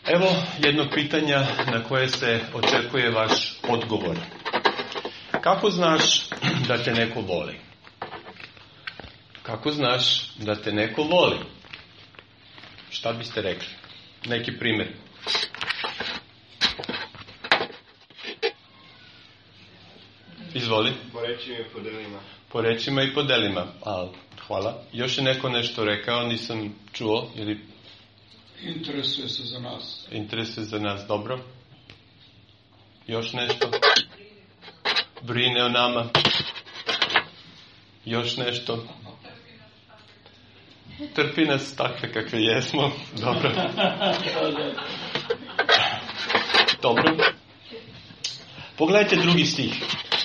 Evo jednog pitanja na koje se očekuje vaš odgovor. Kako znaš da te neko voli? Kako znaš da te neko voli? Šta biste rekli? Neki primjer. Izvoli. Po rečima i po delima. Po rečima i po delima. Hvala. Još je neko nešto rekao, nisam čuo. Ili... Interesuje se za nas. Interesuje za nas, dobro. Još nešto? Brine o nama. Još nešto? Trpi nas takve kakve jesmo. Dobro. Dobro. Pogledajte drugi stih.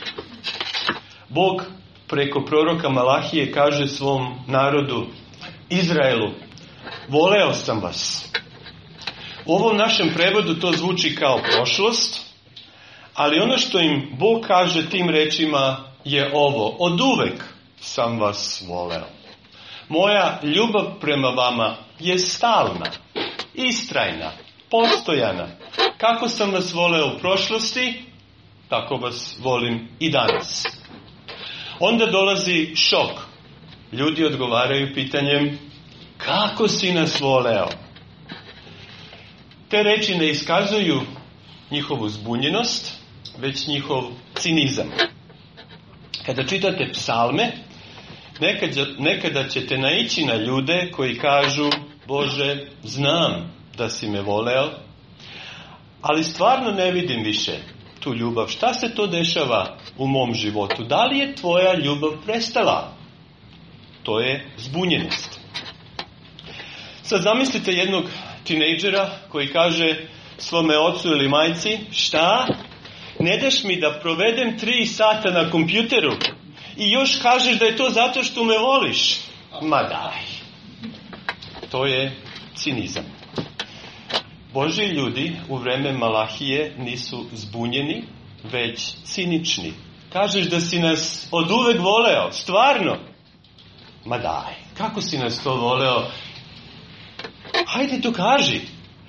Bog preko proroka Malahije kaže svom narodu, Izraelu, voleo sam vas. U ovom našem prevodu to zvuči kao prošlost, ali ono što im Bog kaže tim rečima je ovo, oduvek sam vas voleo. Moja ljubav prema vama je stalna, istrajna, postojana. Kako sam vas voleo u prošlosti, tako vas volim i danas. Onda dolazi šok. Ljudi odgovaraju pitanjem, kako si nas voleo? Te reči ne iskazuju njihovu zbunjenost, već njihov cinizam. Kada čitate psalme, nekada ćete naići na ljude koji kažu, Bože, znam da si me voleo, ali stvarno ne vidim više tu ljubav. Šta se to dešava u mom životu? Da li je tvoja ljubav prestala? To je zbunjenost. Sad zamislite jednog tinejdžera koji kaže svome ocu ili majci, šta? Ne daš mi da provedem 3 sata na kompjuteru i još kažeš da je to zato što me voliš? Ma daj. To je cinizam. Božji ljudi u vreme Malahije nisu zbunjeni, već cinični. Kažeš da si nas oduvek voleo, stvarno? Ma daj, kako si nas to voleo? Hajde dokaži.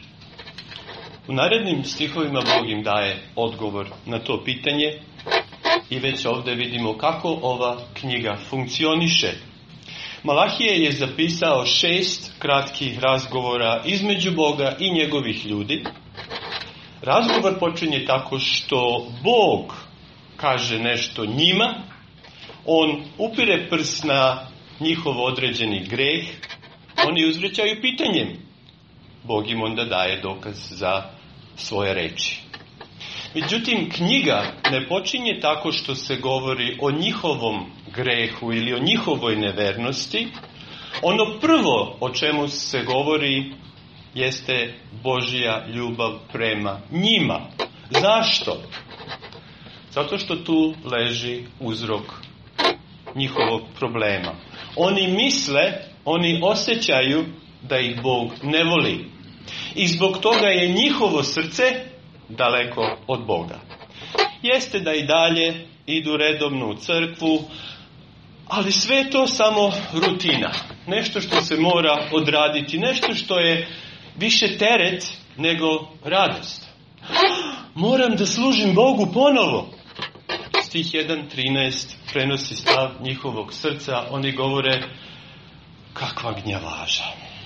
U narednim stihovima Bog im daje odgovor na to pitanje i već ovdje vidimo kako ova knjiga funkcioniše. Malahije je zapisao 6 kratkih razgovora između Boga i njegovih ljudi. Razgovor počinje tako što Bog kaže nešto njima, on upire prst na njihov određeni greh, oni uzvraćaju pitanjem. Bog im onda daje dokaz za svoje reči. Međutim, knjiga ne počinje tako što se govori o njihovom grehu ili o njihovoj nevernosti. Ono prvo o čemu se govori jeste Božja ljubav prema njima. Zašto? Zato što tu leži uzrok njihovog problema. Oni misle, oni osjećaju da ih Bog ne voli. I zbog toga je njihovo srce daleko od Boga. Jeste da i dalje idu redovno u crkvu, ali sve je to samo rutina. Nešto što se mora odraditi, nešto što je više teret nego radost. Moram da služim Bogu ponovo. Stih 1.13 prenosi stav njihovog srca. Oni govore, kakva gnjavaža.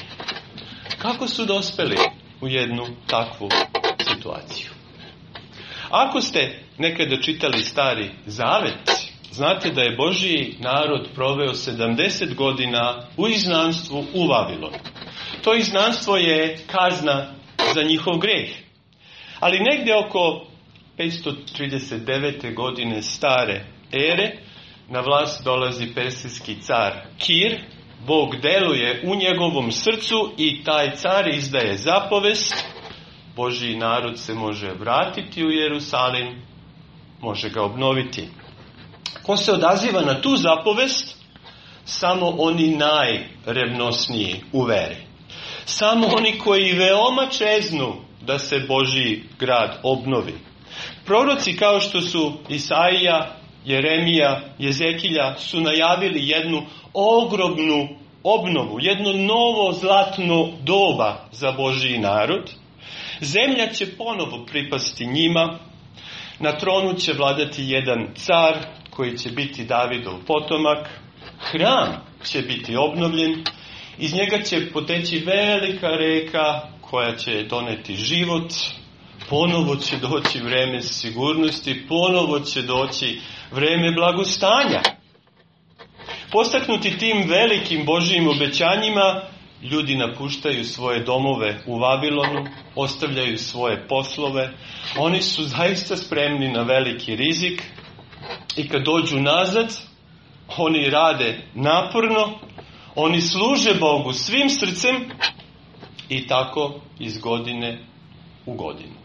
Kako su dospeli u jednu takvu situaciju? Ako ste nekada čitali Stari Zavet, znate da je Božji narod proveo 70 godina u izgnanstvu u Vavilonu. To izgnanstvo je kazna za njihov greh. Ali negdje oko 539. godine stare ere na vlast dolazi persijski car Kir. Bog deluje u njegovom srcu i taj car izdaje zapovest. Božji narod se može vratiti u Jerusalim, može ga obnoviti. Ko se odaziva na tu zapovest? Samo oni najrevnosniji u veri. Samo oni koji veoma čeznu da se Božji grad obnovi. Proroci kao što su Isaija, Jeremija, Jezekilja su najavili jednu ogromnu obnovu, jedno novo zlatno doba za Božji narod. Zemlja će ponovo pripasti njima, na tronu će vladati jedan car koji će biti Davidov potomak, hram će biti obnovljen, iz njega će poteći velika reka koja će doneti život, ponovo će doći vreme sigurnosti, ponovo će doći vreme blagostanja. Postaknuti tim velikim Božjim obećanjima, ljudi napuštaju svoje domove u Vavilonu, ostavljaju svoje poslove, oni su zaista spremni na veliki rizik i kad dođu nazad, oni rade naporno, oni služe Bogu svim srcem i tako iz godine u godinu.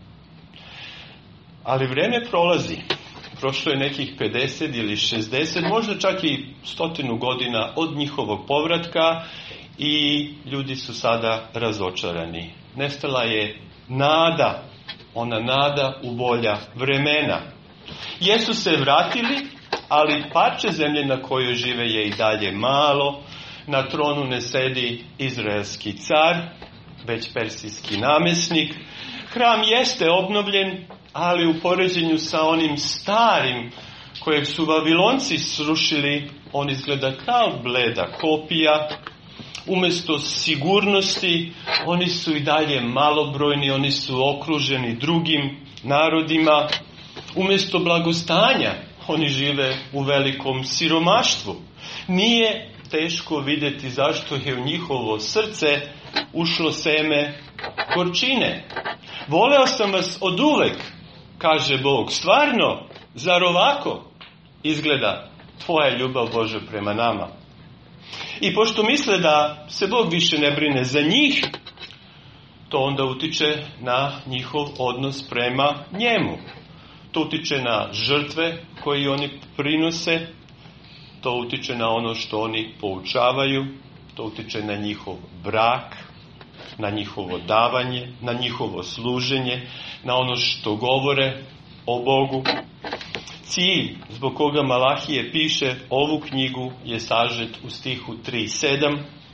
Ali vreme prolazi. Prošlo je nekih 50 ili 60, možda čak i 100 godina od njihovog povratka i ljudi su sada razočarani. Nestala je nada, ona nada u bolja vremena. Jesu se vratili, ali parče zemlje na kojoj žive je i dalje malo. Na tronu ne sedi izraelski car, već persijski namjesnik. Hram jeste obnovljen, ali u poređenju sa onim starim kojeg su Vavilonci srušili, on izgleda kao bleda kopija. Umjesto sigurnosti, oni su i dalje malobrojni, oni su okruženi drugim narodima. Umjesto blagostanja, oni žive u velikom siromaštvu. Nije teško vidjeti zašto je u njihovo srce ušlo seme gorčine. Voleo sam vas oduvek, kaže Bog. Stvarno, zar ovako izgleda tvoja ljubav, Bože, prema nama? I pošto misle da se Bog više ne brine za njih, to onda utiče na njihov odnos prema njemu. To utiče na žrtve koje oni prinose, to utiče na ono što oni poučavaju, to utiče na njihov brak, na njihovo davanje, na njihovo služenje, na ono što govore o Bogu. Cilj zbog koga Malahije piše ovu knjigu je sažet u stihu 3.7.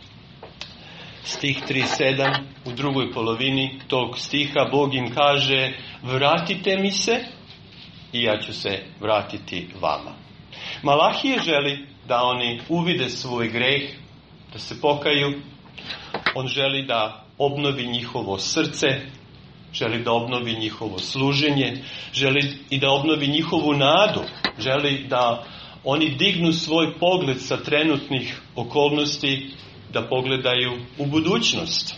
Stih 3.7, u drugoj polovini tog stiha Bog im kaže: vratite mi se i ja ću se vratiti vama. Malahije želi da oni uvide svoj greh, da se pokaju. On želi da obnovi njihovo srce, želi da obnovi njihovo služenje, želi i da obnovi njihovu nadu, želi da oni dignu svoj pogled sa trenutnih okolnosti, da pogledaju u budućnost.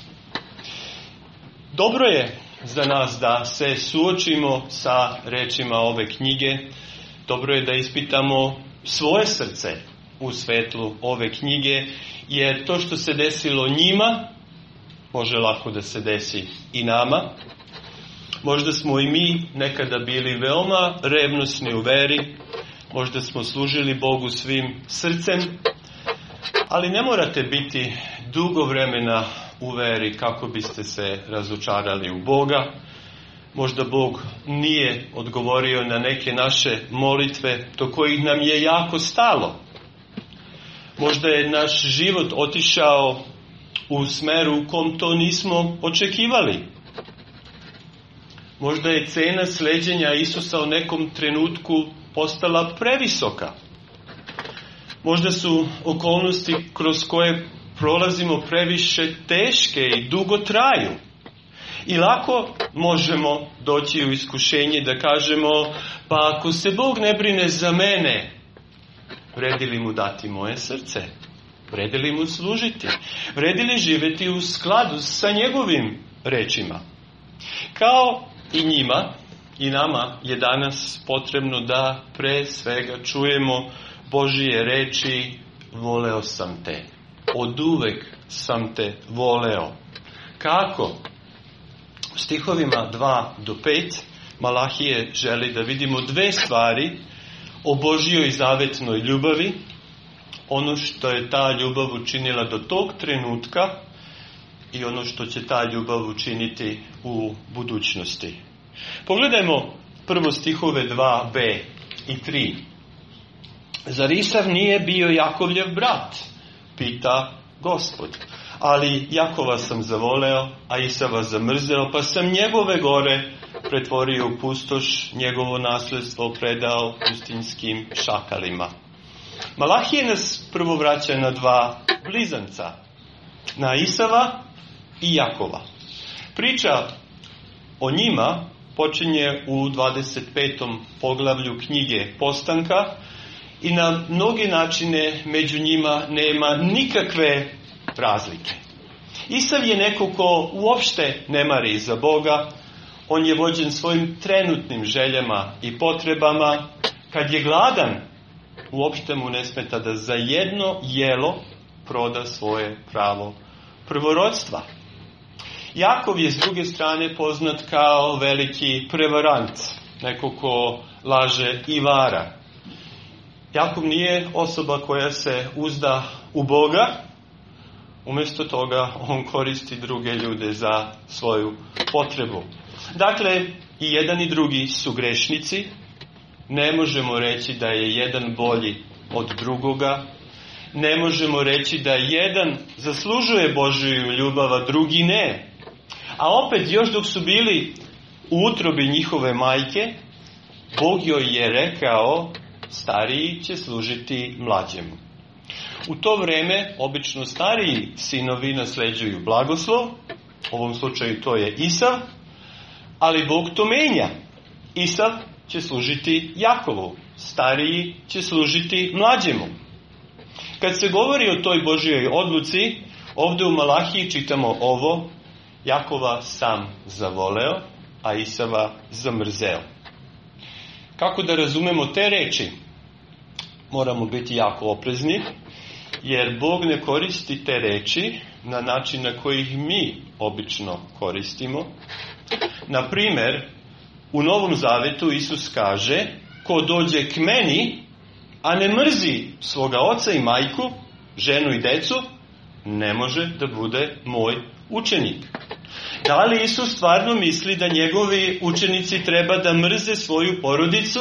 Dobro je za nas da se suočimo sa rečima ove knjige, dobro je da ispitamo svoje srce u svetlu ove knjige, jer to što se desilo njima, može lako da se desi i nama. Možda smo i mi nekada bili veoma revnosni u veri, možda smo služili Bogu svim srcem, ali ne morate biti dugo vremena u veri kako biste se razočarali u Boga. Možda Bog nije odgovorio na neke naše molitve do kojih nam je jako stalo. Možda je naš život otišao u smeru u kom to nismo očekivali. Možda je cena sleđenja Isusa u nekom trenutku postala previsoka. Možda su okolnosti kroz koje prolazimo previše teške i dugo traju. I lako možemo doći u iskušenje da kažemo: pa ako se Bog ne brine za mene, vredi li mu dati moje srce? Vredi li mu služiti? Vredi li živjeti u skladu sa njegovim rečima? Kao i njima i nama je danas potrebno da pre svega čujemo Božije reči: voleo sam te. Oduvek sam te voleo. Kako? U stihovima 2 do 5 Malahije želi da vidimo dve stvari o Božjoj zavetnoj ljubavi, ono što je ta ljubav učinila do tog trenutka i ono što će ta ljubav učiniti u budućnosti. Pogledajmo prvo stihove 2b i 3. Zar Isav nije bio Jakovljev brat? Pita Gospod. ali Jakova sam zavoleo, a Isava zamrzeo, pa sam njegove gore pretvorio u pustoš, njegovo nasljedstvo predao pustinjskim šakalima. Malahije nas prvo vraća na dva blizanca, na Isava i Jakova. Priča o njima počinje u 25. poglavlju knjige Postanka i na mnoge načine među njima nema nikakve razlike. Isav je neko ko uopšte ne mari za Boga, on je vođen svojim trenutnim željama i potrebama. Kad je gladan, uopšte mu ne smeta da za jedno jelo proda svoje pravo prvorodstva. Jakov je s druge strane poznat kao veliki prevarant, neko ko laže i vara. Jakov nije osoba koja se uzda u Boga, umjesto toga on koristi druge ljude za svoju potrebu. Dakle, i jedan i drugi su grešnici, ne možemo reći da je jedan bolji od drugoga, ne možemo reći da jedan zaslužuje Božju ljubav, a drugi ne. A opet, još dok su bili u utrobi njihove majke, Bog joj je rekao, stariji će služiti mlađemu. U to vrijeme, obično stariji sinovi nasleđuju blagoslov, u ovom slučaju to je Isav, ali Bog to menja. Isav će služiti Jakovu, stariji će služiti mlađemu. Kad se govori o toj Božjoj odluci, ovdje u Malahiji čitamo ovo, Jakova sam zavoleo, a Isava zamrzeo. Kako da razumemo te reči? Moramo biti jako oprezni, jer Bog ne koristi te reči na način na koji ih mi obično koristimo. Na primjer, u Novom Zavetu Isus kaže, ko dođe k meni, a ne mrzi svoga oca i majku, ženu i decu, ne može da bude moj učenik. Da li Isus stvarno misli da njegovi učenici treba da mrze svoju porodicu?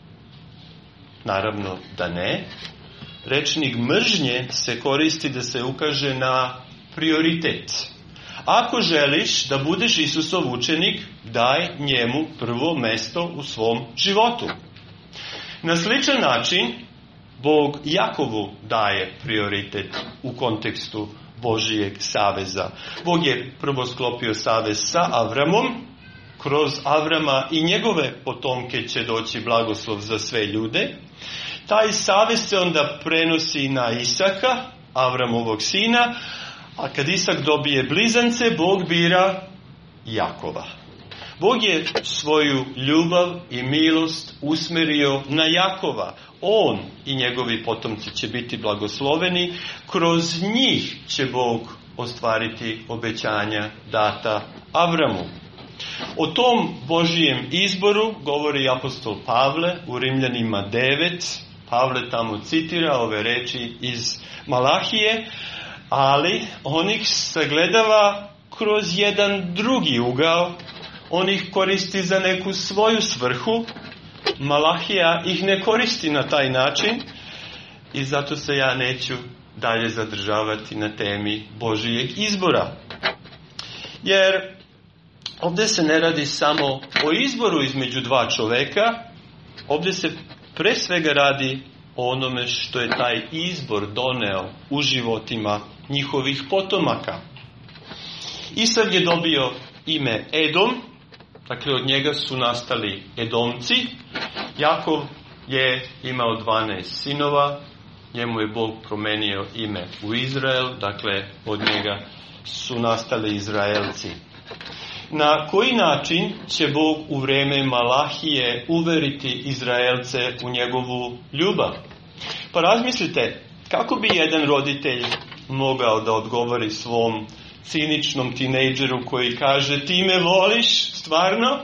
Naravno da ne. Rečnik mržnje se koristi da se ukaže na prioritet. Ako želiš da budeš Isusov učenik, daj njemu prvo mesto u svom životu. Na sličan način, Bog Jakovu daje prioritet u kontekstu Božijeg saveza. Bog je prvo sklopio savez sa Avramom, kroz Avrama i njegove potomke će doći blagoslov za sve ljude. Taj savez se onda prenosi na Isaka, Avramovog sina, a kad Isak dobije blizance, Bog bira Jakova. Bog je svoju ljubav i milost usmerio na Jakova. On i njegovi potomci će biti blagosloveni. Kroz njih će Bog ostvariti obećanja data Avramu. O tom Božijem izboru govori apostol Pavle u Rimljanima 9. Pavle tamo citira ove reči iz Malahije, ali on ih sagledava kroz jedan drugi ugao. On ih koristi za neku svoju svrhu. Malahija ih ne koristi na taj način i zato se ja neću dalje zadržavati na temi Božijeg izbora. Jer ovdje se ne radi samo o izboru između dva čovjeka, ovdje se pre svega radi o onome što je taj izbor doneo u životima njihovih potomaka. Isav je dobio ime Edom, dakle od njega su nastali Edomci. Jakov je imao 12 sinova, njemu je Bog promenio ime u Izrael, dakle od njega su nastali Izraelci. Na koji način će Bog u vrijeme Malahije uveriti Izraelce u njegovu ljubav? Pa razmislite, kako bi jedan roditelj mogao da odgovori svom ciničnom tinejdžeru koji kaže ti me voliš stvarno?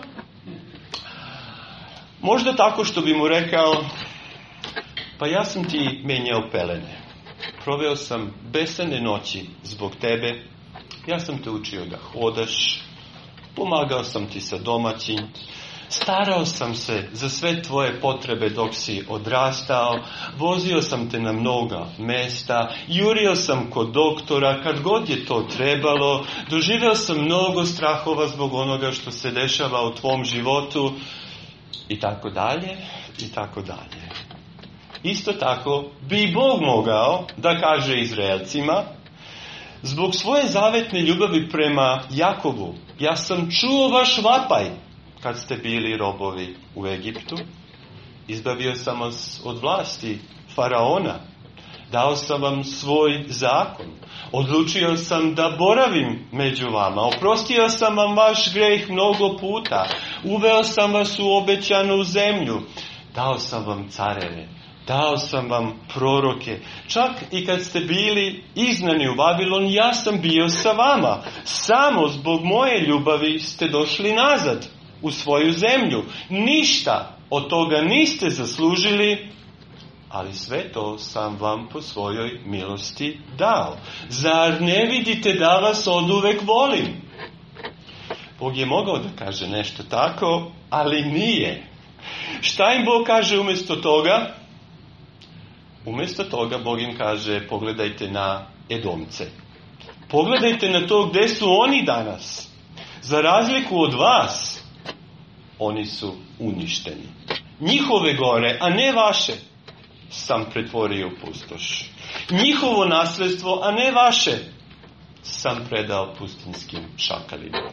Možda tako što bi mu rekao, pa ja sam ti menjao pelene, proveo sam besane noći zbog tebe, ja sam te učio da hodaš, pomagao sam ti sa domaćim, Starao sam se za sve tvoje potrebe dok si odrastao, vozio sam te na mnoga mesta, jurio sam kod doktora kad god je to trebalo, doživio sam mnogo strahova zbog onoga što se dešava u tvom životu i tako dalje, i tako dalje. Isto tako bi Bog mogao da kaže Izraelcima, zbog svoje zavetne ljubavi prema Jakovu, ja sam čuo vaš vapaj kad ste bili robovi u Egiptu, izbavio sam vas od vlasti faraona, dao sam vam svoj zakon, odlučio sam da boravim među vama, oprostio sam vam vaš greh mnogo puta, uveo sam vas u obećanu zemlju, dao sam vam careve, dao sam vam proroke, čak i kad ste bili izgnani u Vavilon, ja sam bio sa vama, samo zbog moje ljubavi ste došli nazad u svoju zemlju. Ništa od toga niste zaslužili, ali sve to sam vam po svojoj milosti dao. Zar ne vidite da vas oduvek volim? Bog je mogao da kaže nešto tako, ali nije. Šta im Bog kaže umjesto toga? Umjesto toga Bog im kaže, pogledajte na Edomce. Pogledajte na to gdje su oni danas. Za razliku od vas, oni su uništeni. Njihove gore, a ne vaše, sam pretvorio u pustoš. Njihovo nasljedstvo, a ne vaše, sam predao pustinskim šakalima.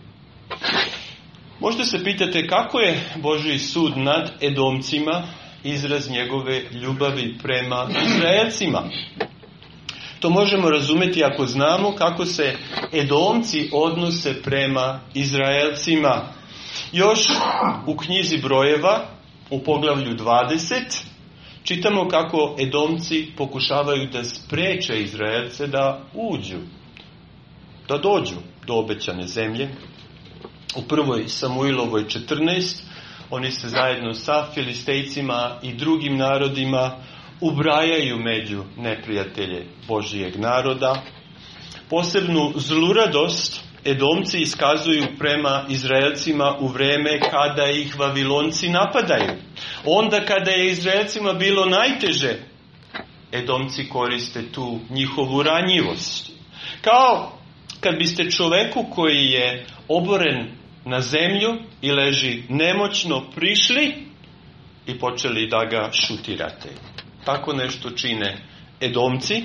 Možda se pitate kako je Božji sud nad Edomcima izraz njegove ljubavi prema Izraelcima. To možemo razumjeti ako znamo kako se Edomci odnose prema Izraelcima. Još u knjizi Brojeva, u poglavlju 20, čitamo kako Edomci pokušavaju da spreče Izraelce da uđu, da dođu do obećane zemlje. U 1. Samuilovoj 14, oni se zajedno sa Filistejcima i drugim narodima ubrajaju među neprijatelje Božijeg naroda. Posebnu zluradost Edomci iskazuju prema Izraelcima u vreme kada ih Vavilonci napadaju. Onda kada je Izraelcima bilo najteže, Edomci koriste tu njihovu ranjivost. Kao kad biste čoveku koji je oboren na zemlju i leži nemoćno prišli i počeli da ga šutirate. Tako nešto čine Edomci.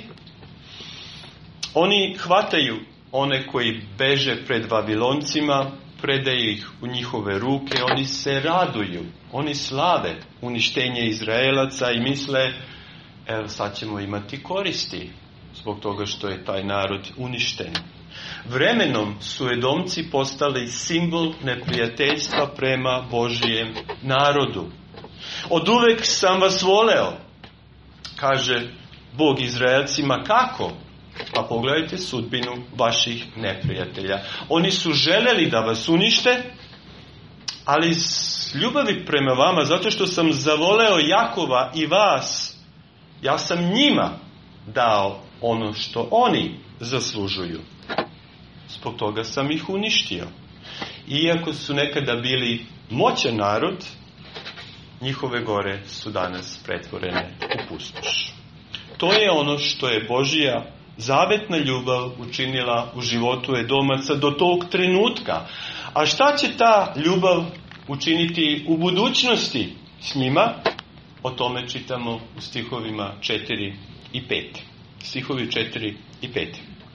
Oni hvataju one koji beže pred Vaviloncima, predaju ih u njihove ruke, oni se raduju, oni slave uništenje Izraelaca i misle, evo sad ćemo imati koristi zbog toga što je taj narod uništen. Vremenom su Edomci postali simbol neprijateljstva prema Božijem narodu. Oduvek sam vas voleo, kaže Bog Izraelcima. Kako? Pa pogledajte sudbinu vaših neprijatelja. Oni su želeli da vas unište, ali iz ljubavi prema vama, zato što sam zavoleo Jakova i vas, ja sam njima dao ono što oni zaslužuju. Zbog toga sam ih uništio. Iako su nekada bili moćan narod, njihove gore su danas pretvorene u pustoš. To je ono što je Božja zavetna ljubav učinila u životu Edomaca do tog trenutka. A šta će ta ljubav učiniti u budućnosti s njima? O tome čitamo u stihovima 4 i 5. Stihovi 4 i 5.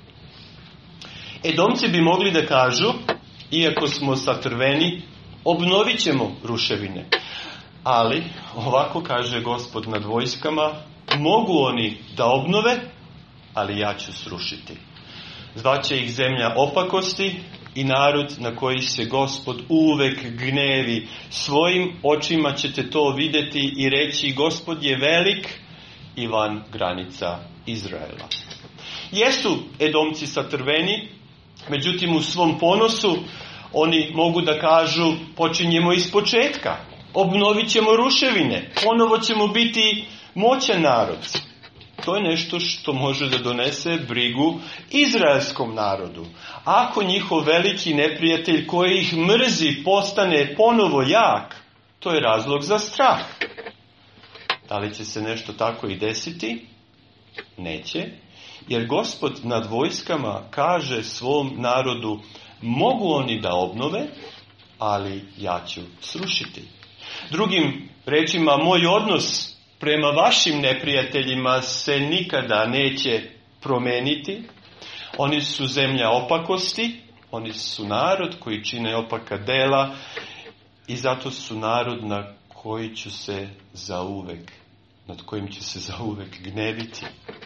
Edomci bi mogli da kažu, iako smo satrveni, obnovit ćemo ruševine. Ali, ovako kaže Gospod nad vojskama, mogu oni da obnove, ali ja ću srušiti. Zvaće ih zemlja opakosti i narod na koji se Gospod uvek gnevi. Svojim očima ćete to vidjeti i reći, Gospod je velik i van granica Izraela. Jesu Edomci satrveni, međutim u svom ponosu oni mogu da kažu, počinjemo iz početka, obnovit ćemo ruševine, ponovo ćemo biti moćan narod. To je nešto što može da donese brigu izraelskom narodu. Ako njihov veliki neprijatelj koji ih mrzi postane ponovo jak, to je razlog za strah. Da li će se nešto tako i desiti? Neće. Jer Gospod nad vojskama kaže svom narodu, mogu oni da obnove, ali ja ću srušiti. Drugim rečima, moj odnos prema vašim neprijateljima se nikada neće promeniti. Oni su zemlja opakosti, oni su narod koji čine opaka dela i zato su narod na koji ću se zauvek, nad kojim ću se zauvek gneviti.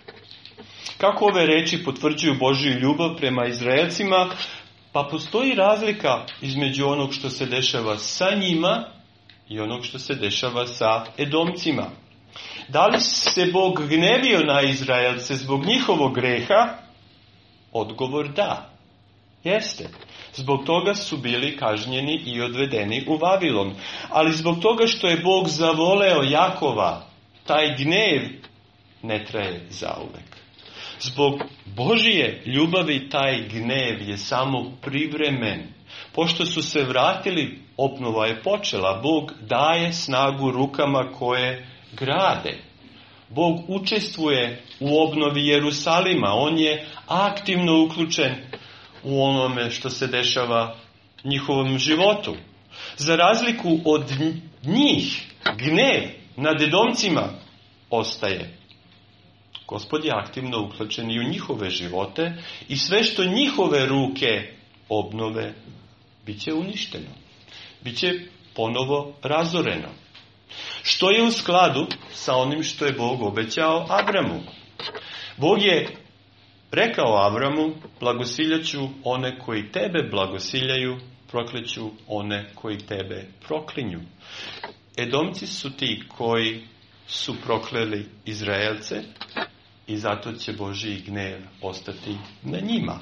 Kako ove reči potvrđuju Božju ljubav prema Izraelcima? Pa postoji razlika između onog što se dešava sa njima i onog što se dešava sa Edomcima. Da li se Bog gnevio na Izraelce zbog njihovog greha? Odgovor da. Jeste. Zbog toga su bili kažnjeni i odvedeni u Vavilon. Ali zbog toga što je Bog zavoleo Jakova, taj gnev ne traje zauvek. Zbog Božije ljubavi taj gnev je samo privremen. Pošto su se vratili, obnova je počela. Bog daje snagu rukama koje grade. Bog učestvuje u obnovi Jerusalima. On je aktivno uključen u onome što se dešava u njihovom životu. Za razliku od njih, gnev nad Edomcima ostaje. Gospod je aktivno uključen i u njihove živote i sve što njihove ruke obnove bit će uništeno. Biće ponovo razoreno. Što je u skladu sa onim što je Bog obećao Avramu. Bog je rekao Avramu, blagosiljaću one koji tebe blagosiljaju, prokleću one koji tebe proklinju. Edomci su ti koji su prokleli Izraelce i zato će Božji gnev ostati na njima.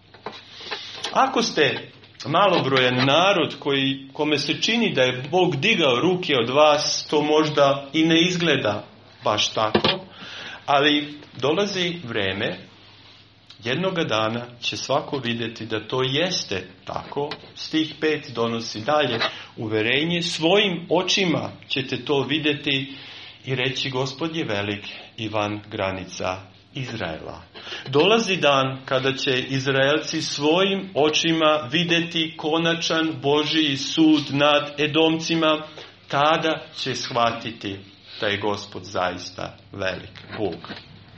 Ako ste malobrojan narod kome se čini da je Bog digao ruke od vas, to možda i ne izgleda baš tako, ali dolazi vreme, jednoga dana će svako vidjeti da to jeste tako. Stih 5 donosi dalje uverenje, svojim očima ćete to vidjeti i reći Gospod je velik i van granica Izraela. Dolazi dan kada će Izraelci svojim očima vidjeti konačan Božji sud nad Edomcima, tada će shvatiti da je Gospod zaista velik Bog.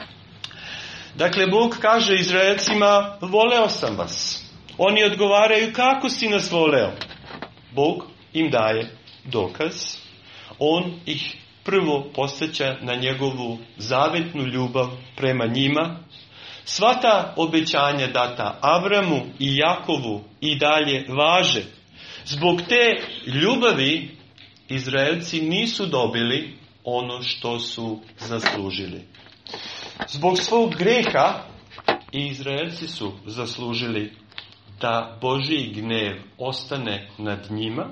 Dakle, Bog kaže Izraelcima, voleo sam vas. Oni odgovaraju, kako si nas voleo? Bog im daje dokaz. On ih prvo podsjeća na njegovu zavetnu ljubav prema njima. Sva ta obećanja data Avramu i Jakovu i dalje važe. Zbog te ljubavi Izraelci nisu dobili ono što su zaslužili. Zbog svog greha i Izraelci su zaslužili da Božji gnev ostane nad njima,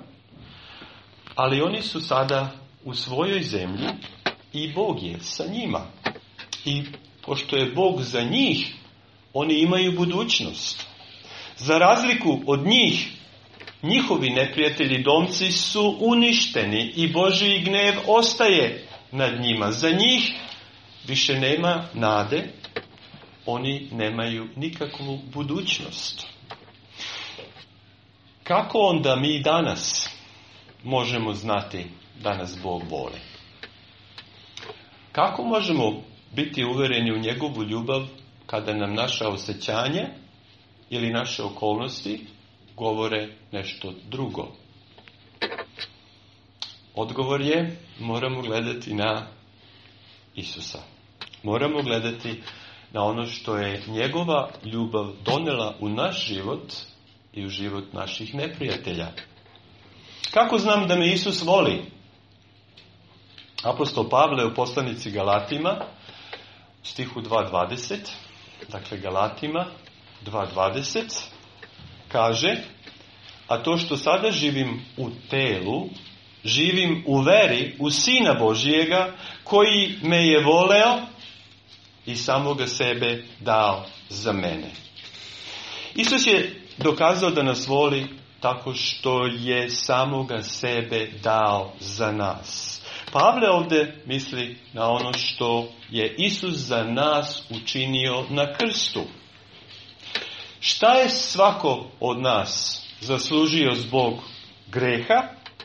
ali oni su sada u svojoj zemlji i Bog je sa njima. I pošto je Bog za njih, oni imaju budućnost. Za razliku od njih, njihovi neprijatelji domci su uništeni i Božji gnev ostaje nad njima. Za njih više nema nade, oni nemaju nikakvu budućnost. Kako onda mi danas možemo znati da nas Bog voli? Kako možemo biti uvereni u njegovu ljubav kada nam naša osjećanja ili naše okolnosti govore nešto drugo? Odgovor je, moramo gledati na Isusa. Moramo gledati na ono što je njegova ljubav donela u naš život i u život naših neprijatelja. Kako znam da me Isus voli? Apostol Pavle u poslanici Galatima, stihu 2.20, dakle Galatima 2.20, kaže, a to što sada živim u telu, živim u veri, u Sina Božijega, koji me je voleo i samoga sebe dao za mene. Isus je dokazao da nas voli tako što je samoga sebe dao za nas. Pavle ovdje misli na ono što je Isus za nas učinio na krstu. Šta je svako od nas zaslužio zbog greha?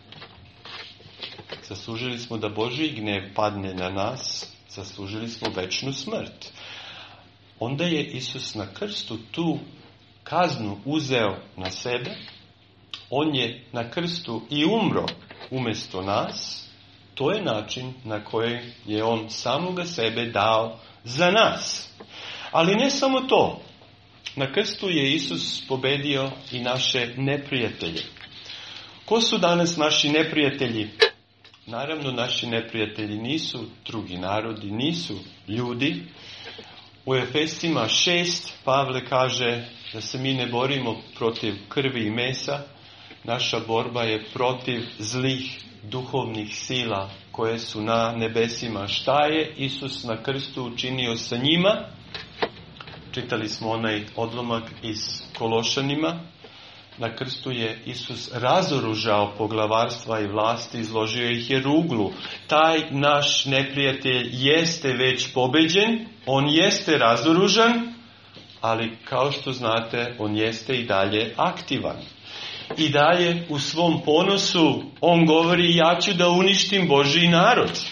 Zaslužili smo da Božji gnev padne na nas, zaslužili smo večnu smrt. Onda je Isus na krstu tu kaznu uzeo na sebe, on je na krstu i umro umjesto nas. To je način na koji je on samoga sebe dao za nas. Ali ne samo to. Na krstu je Isus pobedio i naše neprijatelje. Ko su danas naši neprijatelji? Naravno, naši neprijatelji nisu drugi narodi, nisu ljudi. U Efesima 6 Pavle kaže da se mi ne borimo protiv krvi i mesa. Naša borba je protiv zlih duhovnih sila koje su na nebesima. Šta je Isus na krstu učinio sa njima? Čitali smo onaj odlomak iz Kološanima. Na krstu je Isus razoružao poglavarstva i vlasti, izložio ih je ruglu. Taj naš neprijatelj jeste već pobeđen, on jeste razoružan, ali kao što znate, on jeste i dalje aktivan. I dalje u svom ponosu on govori: ja ću da uništim Božji narod.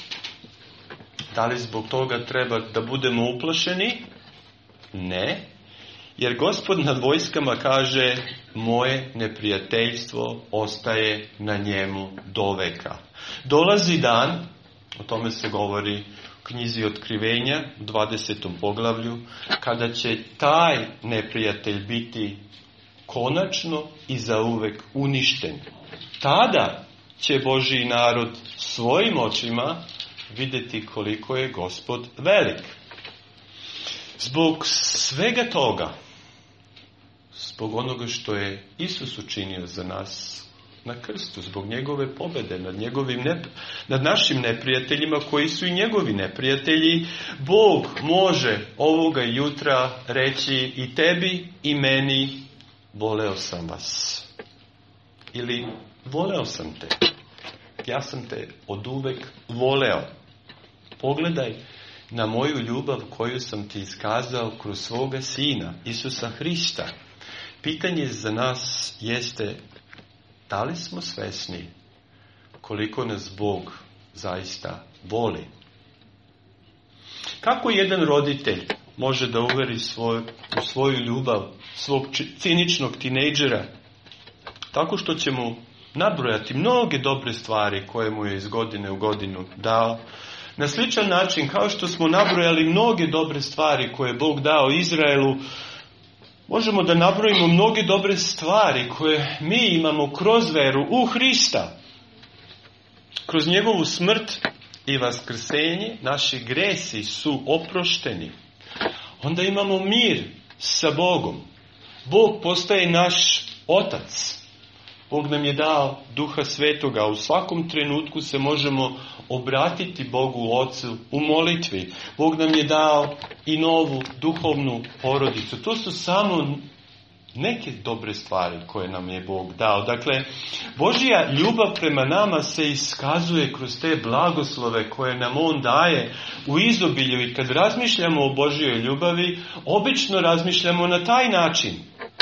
Da li zbog toga treba da budemo uplašeni? Ne, jer Gospod nad vojskama kaže: moje neprijateljstvo ostaje na njemu doveka. Dolazi dan, o tome se govori u knjizi Otkrivenja, u 20. poglavlju, kada će taj neprijatelj biti konačno i zauvek uništen. Tada će Božji narod svojim očima vidjeti koliko je Gospod velik. Zbog svega toga, zbog onoga što je Isus učinio za nas na krstu, zbog njegove pobjede nad našim neprijateljima koji su i njegovi neprijatelji, Bog može ovoga jutra reći i tebi i meni: voleo sam vas. Ili voleo sam te. Ja sam te oduvek voleo. Pogledaj na moju ljubav koju sam ti iskazao kroz svoga Sina, Isusa Hrista. Pitanje za nas jeste: da li smo svesni koliko nas Bog zaista voli? Kako jedan roditelj može da uveri u svoju ljubav svog ciničnog tinejdžera? Tako što će mu nabrojati mnoge dobre stvari koje mu je iz godine u godinu dao. Na sličan način kao što smo nabrojali mnoge dobre stvari koje je Bog dao Izraelu, možemo da nabrojimo mnoge dobre stvari koje mi imamo kroz veru u Hrista. Kroz njegovu smrt i vaskrsenje naši gresi su oprošteni. Onda imamo mir sa Bogom. Bog postaje naš Otac. Bog nam je dao Duha Svetoga. U svakom trenutku se možemo obratiti Bogu Ocu u molitvi. Bog nam je dao i novu duhovnu porodicu. To su samo neke dobre stvari koje nam je Bog dao. Dakle, Božja ljubav prema nama se iskazuje kroz te blagoslove koje nam On daje u izobilju. I kad razmišljamo o Božjoj ljubavi, obično razmišljamo na taj način.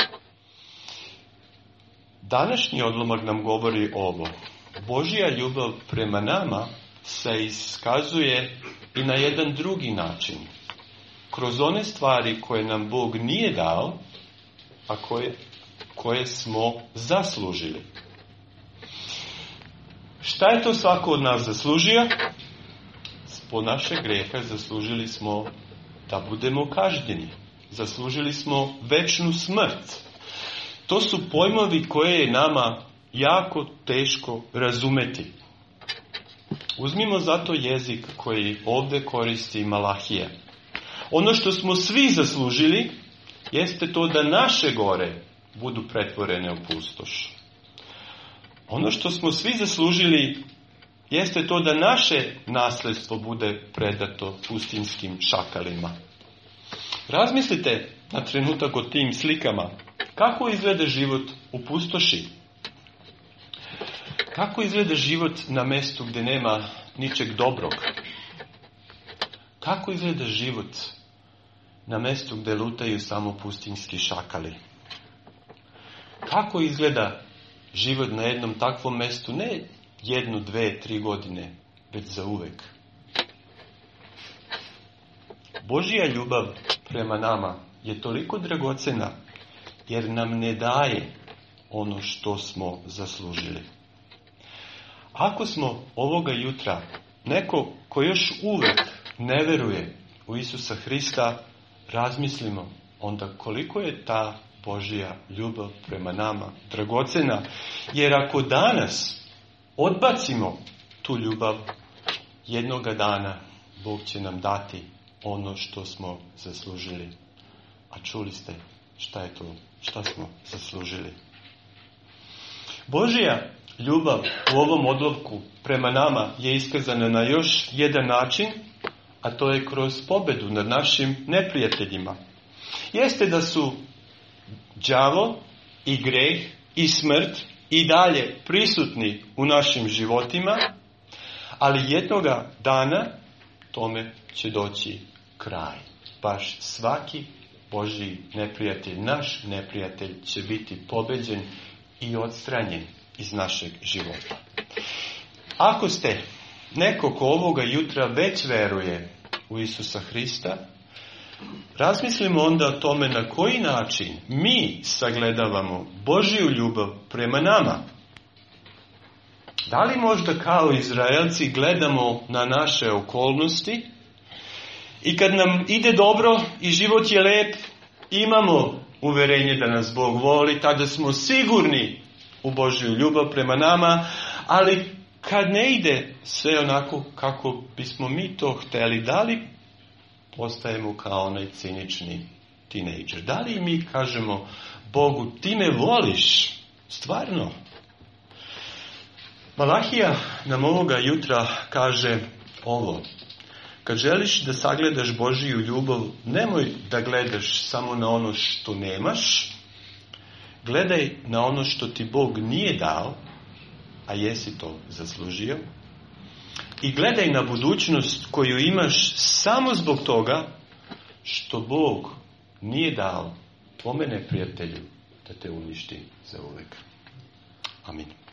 Današnji odlomak nam govori ovo. Božja ljubav prema nama se iskazuje i na jedan drugi način. Kroz one stvari koje nam Bog nije dao, a koje smo zaslužili. Šta je to svako od nas zaslužio? Po našeg greha zaslužili smo da budemo kažnjeni. Zaslužili smo večnu smrt. To su pojmovi koje je nama jako teško razumeti. Uzmimo zato jezik koji ovdje koristi Malahija. Ono što smo svi zaslužili jeste to da naše gore budu pretvorene u pustoš. Ono što smo svi zaslužili jeste to da naše nasljedstvo bude predato pustinskim šakalima. Razmislite na trenutak o tim slikama. Kako izgleda život u pustoši? Kako izgleda život na mjestu gdje nema ničeg dobrog? Kako izgleda život na mjestu gdje lutaju samo pustinjski šakali? Kako izgleda život na jednom takvom mjestu, ne 1, 2, 3 godine, već za uvek? Božja ljubav prema nama je toliko dragocena, jer nam ne daje ono što smo zaslužili. Ako smo ovoga jutra neko ko još uvek ne veruje u Isusa Hrista, razmislimo onda koliko je ta Božja ljubav prema nama dragocena. Jer ako danas odbacimo tu ljubav, jednoga dana Bog će nam dati ono što smo zaslužili. A čuli ste šta je to, šta smo zaslužili. Božja ljubav u ovom odlovku prema nama je iskazana na još jedan način, a to je kroz pobedu nad našim neprijateljima. Jeste da su đavo i greh i smrt i dalje prisutni u našim životima, ali jednoga dana tome će doći kraj. Baš svaki Božji neprijatelj, naš neprijatelj, će biti pobeđen i odstranjen iz našeg života. Ako ste neko ko ovoga jutra već veruje u Isusa Hrista, razmislimo onda o tome na koji način mi sagledavamo Božju ljubav prema nama. Da li možda kao Izraelci gledamo na naše okolnosti i kad nam ide dobro i život je lep, imamo uverenje da nas Bog voli, tada smo sigurni u Božju ljubav prema nama, ali kad ne ide sve onako kako bismo mi to hteli, da li postajemo kao onaj cinični tinejdžer? Da li mi kažemo Bogu, ti me voliš? Stvarno? Malahija nam ovoga jutra kaže ovo. Kad želiš da sagledaš Božju ljubav, nemoj da gledaš samo na ono što nemaš, gledaj na ono što ti Bog nije dao, a jesi to zaslužio. I gledaj na budućnost koju imaš samo zbog toga što Bog nije dao tvome neprijatelju da te uništi za uvek. Amin.